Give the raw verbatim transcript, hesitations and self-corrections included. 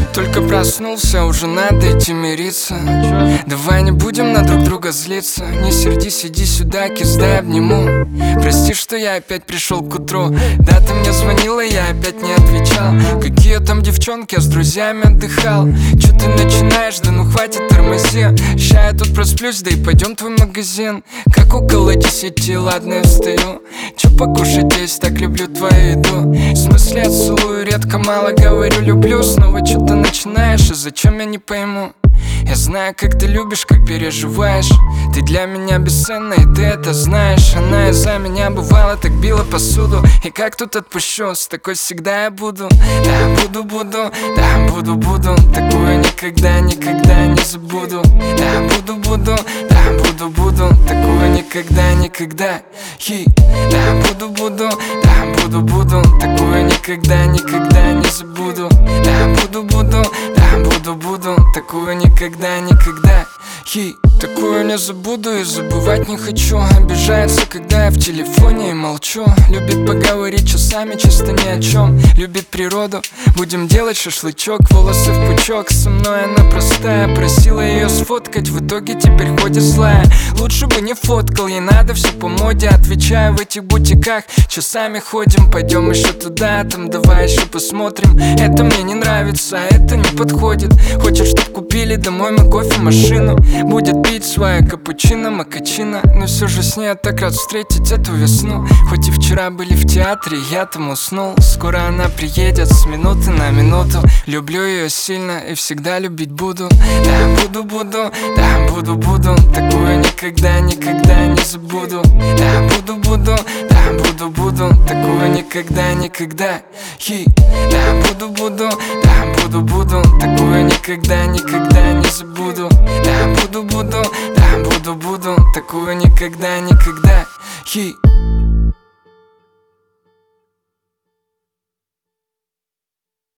только проснулся, уже надо идти мириться. Давай не будем на друг друга злиться. Не сердись, иди сюда, кис, дай обниму. Прости, что я опять пришел к утру. Да, ты мне звонила, я опять не отвечал. Какие там девчонки, я с друзьями отдыхал. Чё ты начинаешь, да ну хватит, тормози. Ща я тут просплюсь, да и пойдем в твой магазин. Как около десяти, ладно, я встаю. Чё покушать есть, так люблю твою еду. В смысле я целую, редко, мало говорю, люблю. Снова чё-то начинаешь, и зачем, я не пойму. Я знаю, как ты любишь, как переживаешь. Ты для меня бесценна, и ты это знаешь. Она из-за меня бывало так била посуду. И как тут отпущу, с такой всегда я буду. Да, буду, буду, да, буду, буду. Такую никогда, никогда не забуду. Да, буду, буду, да, буду, буду. Такую никогда, никогда. Хи. Да, буду, буду, да, буду, буду. Такую никогда, никогда не забуду. Да, буду, буду, да, буду, буду. Такую никогда, никогда. Хи. Такую не забуду и забывать не хочу. Обижается, когда я в телефоне и молчу. Любит поговорить часами, чисто ни о чем. Любит природу, будем делать шашлычок. Волосы в пучок, со мной она простая. Просила ее сфоткать, в итоге теперь ходит злая. Лучше бы не фоткал, ей надо все по моде. Отвечаю, в этих бутиках часами ходим. Пойдем еще туда, там давай еще посмотрим. Это мне не нравится, это не подходит. Хочет, чтоб купили домой мы кофемашину. Будет пить свою капучино, макачино. Но все же с ней я так рад встретить эту весну. Хоть и вчера были в театре, я там уснул. Скоро она приедет с минуты на минуту. Люблю ее сильно и всегда любить буду. Да, буду, буду, да, буду, буду. Такую никогда, никогда не забуду. Да, буду, буду, да, буду, буду. Такую никогда, никогда. Хи. Да, буду, буду, да, буду, буду. Такую никогда, никогда не забуду. Да, буду, буду, да, буду, буду. Такую никогда, никогда. Хи.